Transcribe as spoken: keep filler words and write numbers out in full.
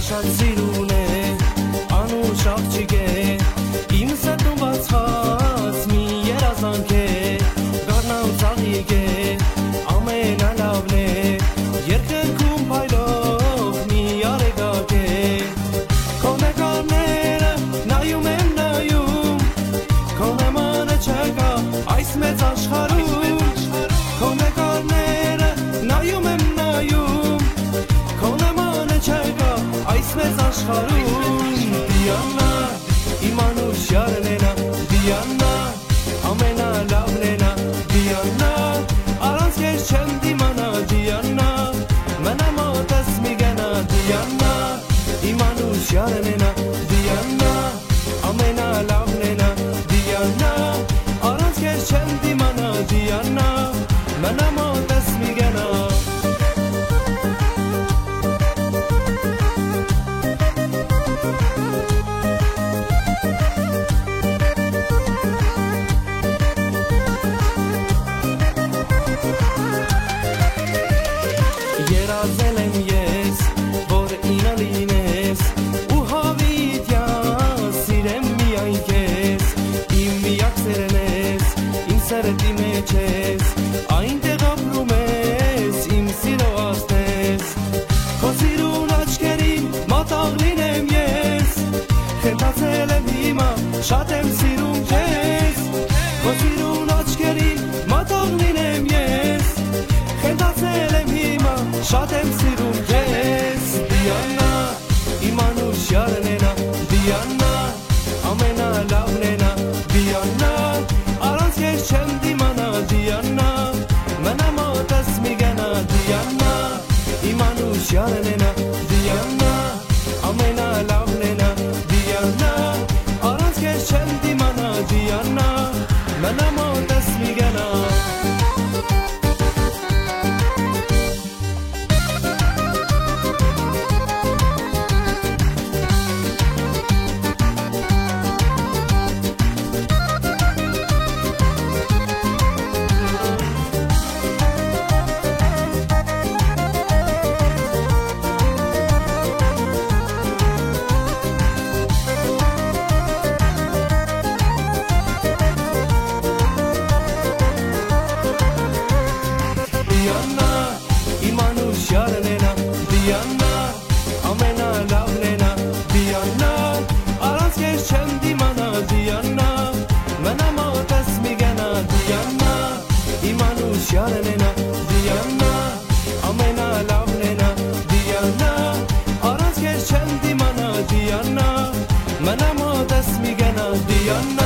շատ սիրուն է անուշ աղջիկ է իմ սրտում բացած մի երազանք է գարնամ ծաղիկ է ամենալավն է երկնքում փայլող մի արեգակ է քո նկարները նայում եմ նայում քո նմանը չկա այս մեծ աշխարհում քո նկարները նայում եմ նայում քո նմանը չկա այս մեծ աշխարհում Դիանա իմ անուշ յարնենա Դիանա ամենալավն է նա Դիանա առանց քեզ չեմ դիմանա Դիանա մնա մոտս մի գնա Դիանա իմ անուշ յարնենա Դիանա ամենալավն է նա Դիանա առանց քեզ չեմ դիմանա Դիանա մնա մոտս մի գնա Երազել եմ ես, որ ինը լինես ու հավիտյան սիրեմ միայն քեզ իմ միակ սերն ես, իմ սրտի մեջ ես այնտեղ ապրում ես, իմ սիրո ասնես քո սիրուն աչքերին մատաղ լինեմ ես խենթացել եմ հիմա, շատ եմ սիրում քեզ քո սիրուն աչքերին մատաղ լինեմ ես խենթացել եմ հիմա Շատ եմ սիրում քեզ Դիանա իմ անուշ յարնենա Դիանա ամենալավն է նա Դիանա առանց քեզ չեմ դիմանա Դիանա մնա մոտս մի գնա Դիանա իմ անուշ յարնենա Դիանա ամենալավն է նա Դիանա առանց քեզ չեմ դիմանա Դիանա մնա մոտս մի գնա Դիանա իմ անուշ յարնենա Դիանա ամենալավն է նա Դիանա առանց քեզ չեմ դիմանա Դիանա մնա մոտս մի գնա Դիանա իմ անուշ յարնենա Դիանա ամենալավն է նա Դիանա առանց քեզ չեմ դիմանա Դիանա մնա մոտս մի գնա Դիանա